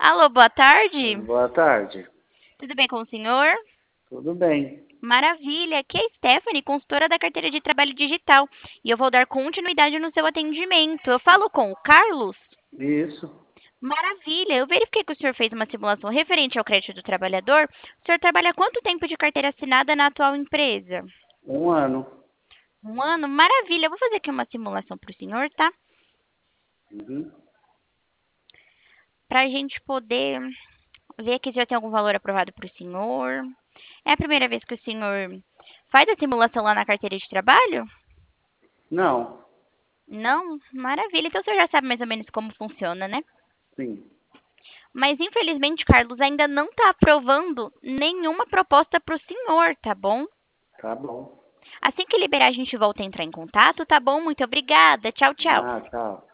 Alô, boa tarde. Boa tarde. Tudo bem com o senhor? Tudo bem? Maravilha. Aqui é a Stephanie, consultora da carteira de trabalho digital. E eu vou dar continuidade no seu atendimento. Eu falo com o Carlos? Isso. Maravilha. Eu verifiquei que o senhor fez uma simulação referente ao crédito do trabalhador. O senhor trabalha há quanto tempo de carteira assinada na atual empresa? 1 ano. Um ano? Maravilha. Eu vou fazer aqui uma simulação para o senhor, tá? Uhum. Para a gente poder ver aqui se já tem algum valor aprovado para o senhor. É a primeira vez que o senhor faz a simulação lá na carteira de trabalho? Não. Não? Maravilha. Então o senhor já sabe mais ou menos como funciona, né? Sim. Mas infelizmente, Carlos, ainda não está aprovando nenhuma proposta para o senhor, tá bom? Tá bom. Assim que liberar, a gente volta a entrar em contato, tá bom? Muito obrigada. Tchau, tchau. Ah, tchau.